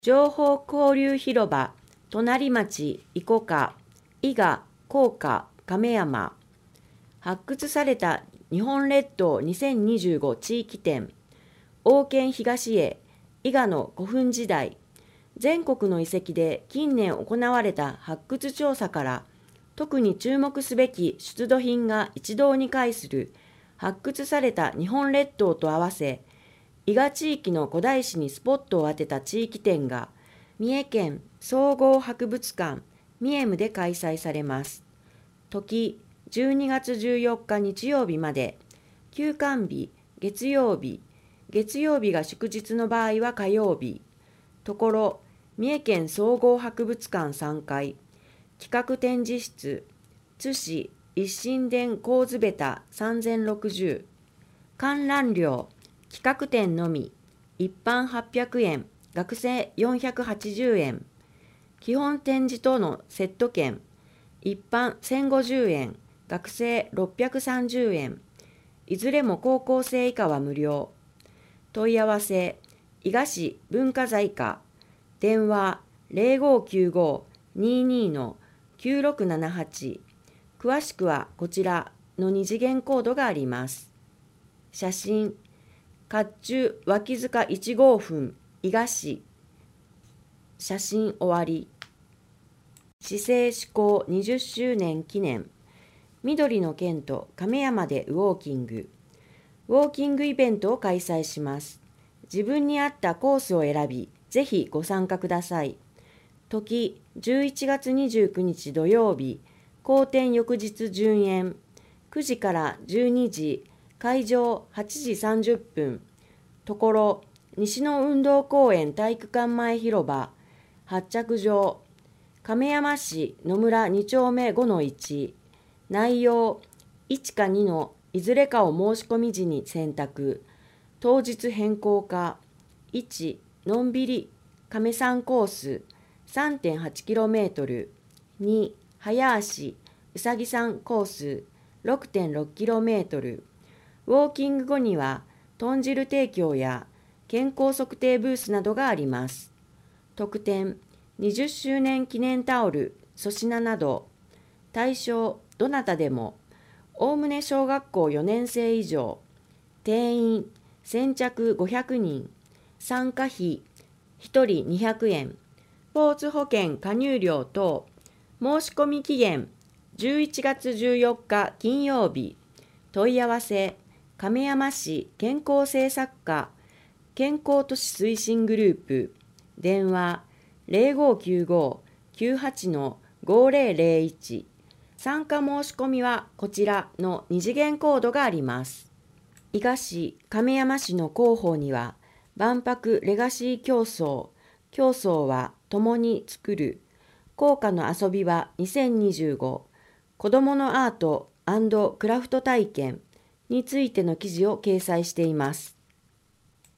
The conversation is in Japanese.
情報交流広場、隣町、伊古賀、伊賀、甲賀、亀山。発掘された日本列島2025地域展、王権東へ、伊賀の古墳時代。全国の遺跡で近年行われた発掘調査から、特に注目すべき出土品が一堂に会する発掘された日本列島と合わせ、伊賀地域の古代史にスポットを当てた地域展が、三重県総合博物館三重で開催されます。時12月14日日曜日まで、休館日、月曜日が祝日の場合は火曜日。ところ、三重県総合博物館3階、企画展示室、津市一神殿神津ベタ3060、観覧料、企画展のみ、一般800円、学生480円、基本展示等のセット券、一般1050円、学生630円、いずれも高校生以下は無料。問い合わせ、伊賀市文化財課、電話0595-22-9678。詳しくはこちらの二次元コードがあります。写真、甲冑脇塚1号墳、伊賀市。写真終わり。市政施行20周年記念。緑の県と亀山でウォーキング。ウォーキングイベントを開催します。自分に合ったコースを選び、ぜひご参加ください。時11月29日土曜日、後天翌日順延。9時から12時、会場8時30分。ところ、西の運動公園体育館前広場、発着場、亀山市野村2丁目5-1。内容、1か2のいずれかを申し込み時に選択。当日変更か。1、のんびり亀山コース 3.8km。2、早足うさぎ山コース 6.6km。ウォーキング後には豚汁提供や健康測定ブースなどがあります。特典、20周年記念タオル、粗品など。対象、どなたでも。おおむね小学校4年生以上。定員、先着500人。参加費、1人200円。スポーツ保険加入料等。申し込み期限、11月14日金曜日。問い合わせ、亀山市健康政策課健康都市推進グループ。電話0595-98-5001。参加申し込みはこちらの二次元コードがあります。伊賀市亀山市の広報には、万博レガシー競争は共に作る、校歌の遊び場2025、子どものアート&クラフト体験についての記事を掲載しています。